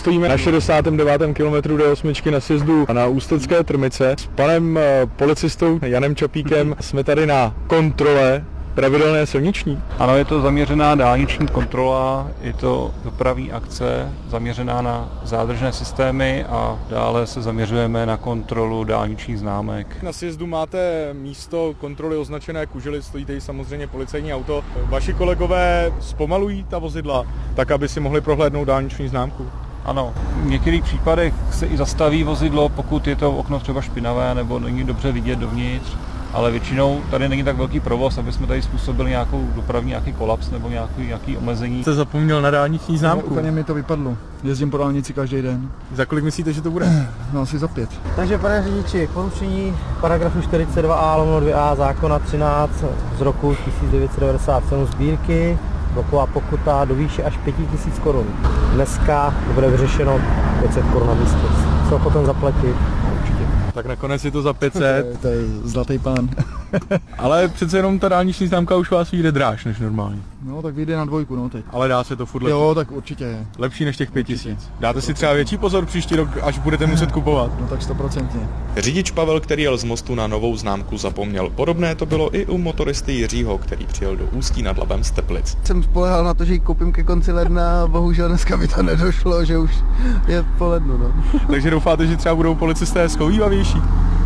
stojíme na 69. kilometru D8 na sjezdu na Ústecké Trmice. S panem policistou Janem Čapíkem jsme tady na kontrole pravidelné silniční. Ano, je to zaměřená dálniční kontrola, je to dopravní akce zaměřená na zádržné systémy a dále se zaměřujeme na kontrolu dálničních známek. Na sjezdu máte místo kontroly označené kužely, stojí tady samozřejmě policejní auto. Vaši kolegové zpomalují ta vozidla, tak aby si mohli prohlédnout dálniční známku? Ano, v některých případech se i zastaví vozidlo, pokud je to okno třeba špinavé nebo není dobře vidět dovnitř. Ale většinou tady není tak velký provoz, aby jsme tady způsobili nějaký kolaps nebo nějaký omezení. Jste zapomněl na dálniční známku? Úplně mi to vypadlo. Jezdím po dálnici každý den. Za kolik myslíte, že to bude? No, asi za 5. Takže pane řidiči, porušení paragrafu 42a/2a zákona 13 z roku 1997 sbírky, bloková pokuta do výše až 5000 korun. Dneska bude vyřešeno 500 korun na místě. Co potom zaplatit? Určitě. Tak nakonec je to za 500. To je zlatý pán. Ale přece jenom ta dálniční známka už vás vyjde dráž než normálně. No, tak vyjde na 2, no teď. Ale dá se to furt lepší. Jo, tak určitě je. Lepší než těch 5000. Dáte si třeba větší pozor příští rok, až budete muset kupovat? No tak 100%. Řidič Pavel, který jel z Mostu, na novou známku zapomněl. Podobné to bylo i u motoristy Jiřího, který přijel do Ústí nad Labem z Teplic. Jsem spolehal na to, že ji koupím ke konci ledna a bohužel dneska mi to nedošlo, že už je po lednu. No. Takže doufáte, že třeba budou policisté schovývavější?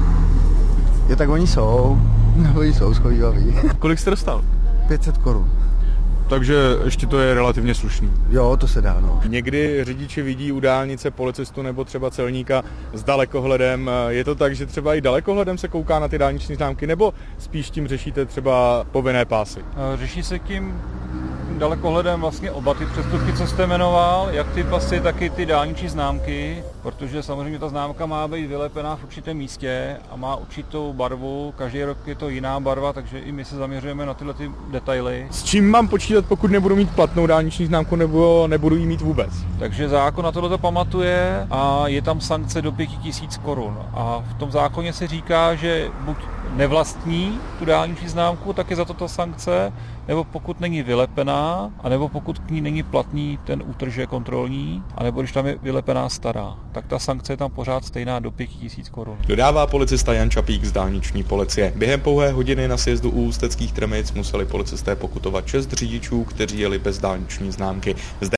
Jo, tak oni jsou schovývaví. Kolik jste dostal? 500 korun. Takže ještě to je relativně slušný. Jo, to se dá, no. Někdy řidiči vidí u dálnice policistu nebo třeba celníka s dalekohledem. Je to tak, že třeba i dalekohledem se kouká na ty dálniční známky, nebo spíš tím řešíte třeba povinné pásy? Řeší se tím dalekohledem vlastně oba ty přestupky, co jste jmenoval, jak ty pasy, tak i ty dálniční známky, protože samozřejmě ta známka má být vylepená v určitém místě a má určitou barvu, každý rok je to jiná barva, takže i my se zaměřujeme na tyhle ty detaily. S čím mám počítat, pokud nebudu mít platnou dálniční známku nebo nebudu jí mít vůbec? Takže zákon na tohle pamatuje a je tam sankce do 5000 korun. A v tom zákoně se říká, že buď nevlastní tu dálniční známku, tak je za to ta sankce, nebo pokud není vylepená, anebo pokud k ní není platný ten útrže kontrolní, anebo když tam je vylepená stará, tak ta sankce je tam pořád stejná do 5000 korun. Dodává policista Jan Čapík z dálniční policie. Během pouhé hodiny na sjezdu u Ústeckých Trmic museli policisté pokutovat 6 řidičů, kteří jeli bez dálniční známky.